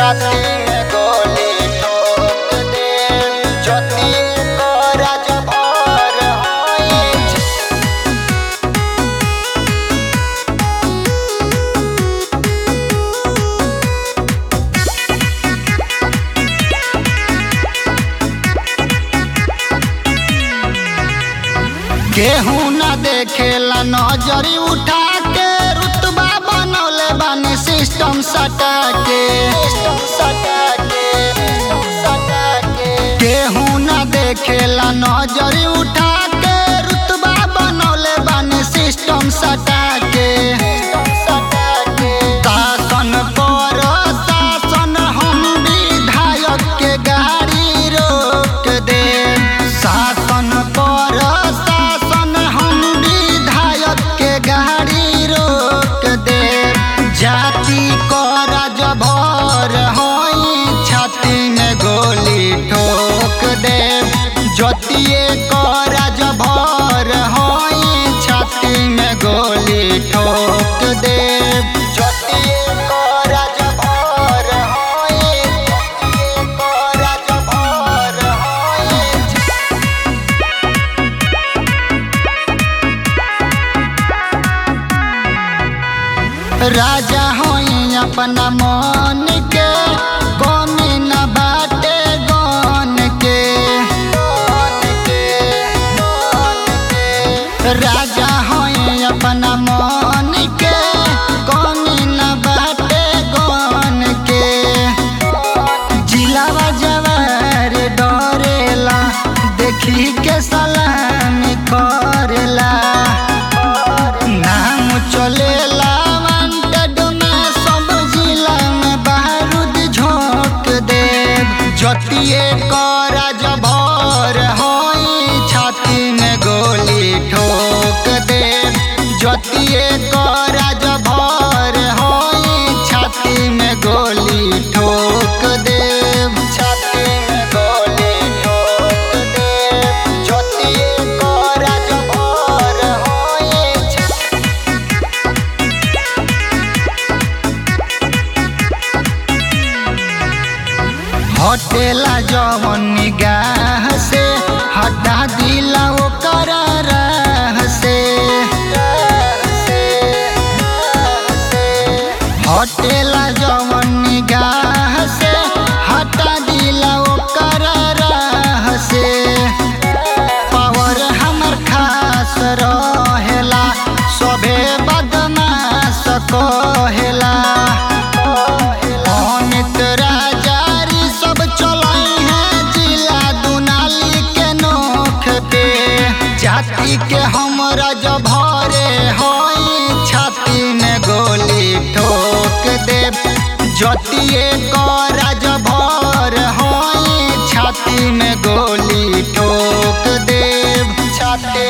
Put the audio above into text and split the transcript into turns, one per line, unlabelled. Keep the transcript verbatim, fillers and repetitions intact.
छाती में गोली ठोक दे ज्योति को राजभर होई केहू न देखेला नजरी उठा के रुतबा बनौले बानी सिस्टम सटा के केहू न देखेला नजरी उठा के रुतबा बनौले बानी सिस्टम सटा के शासन पर शासन हम विधायक के गाड़ी रोक दे शासन पर शासन हम विधायक के गाड़ी रोक दे जाति को राजभर होई छाती में गोली ठोक दे ज्योतिए को राजभर होई छाती में गोली ठोक दे ज्योतिए को राजभर होई ज्योतिए को राजभर होई राजा होई अपना मन के कमी न बाटे गन के राजा होई अपना मन के कमी न बाटे गन के जिलावा जवार डरेला देखी के सलामी करेला नाम चलेला ज्योतिए को राजभर होई छाती में गोली ठोक दे ज्योतिए को राजभर होई छाती में गोली ठोक दे छाती में गोली ठोक दे ज्योतिए को राजभर होई हटेला जवन निगाह से हटा दिला ओकर राह से हटेला जवन निगाह से हटा दिला ओकर राह से पावर हमर खास रहेला सभे बदमाश कहेला अमित राजा जाति के हमरा जभरे होई छाती में गोली ठोक दे ज्योतिए को राजभर होई छाती में गोली ठोक दे छाती